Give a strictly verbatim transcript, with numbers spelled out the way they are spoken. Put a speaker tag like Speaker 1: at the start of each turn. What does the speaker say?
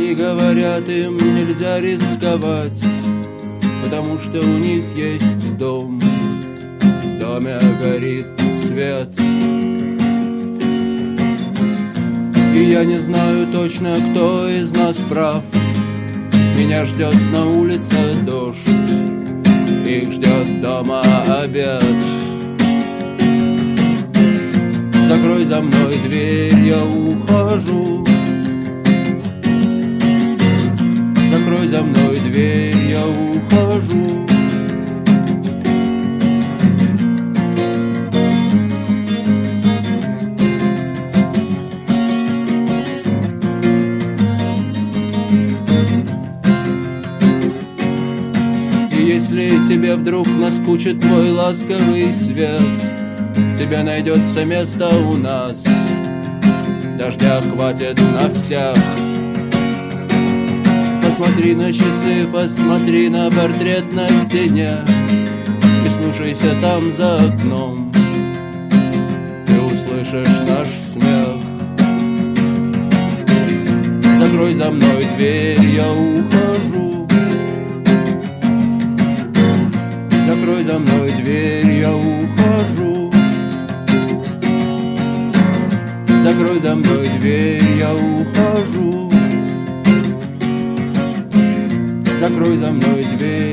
Speaker 1: Они говорят, им нельзя рисковать, потому что у них есть дом. В доме горит свет. И я не знаю точно, кто из нас прав. Меня ждет на улице дождь, их ждет дома обед. Закрой за мной дверь, я ухожу. Закрой за мной дверь, я ухожу. И если тебе вдруг наскучит мой ласковый свет, тебе найдется место у нас, дождя хватит на всех. Посмотри на часы, посмотри на портрет на стене, прислушайся там за окном, ты услышишь наш смех. Закрой за мной дверь, я ухожу. Закрой за мной дверь, я ухожу. Закрой за мной дверь, я ухожу. Закрой за мной дверь.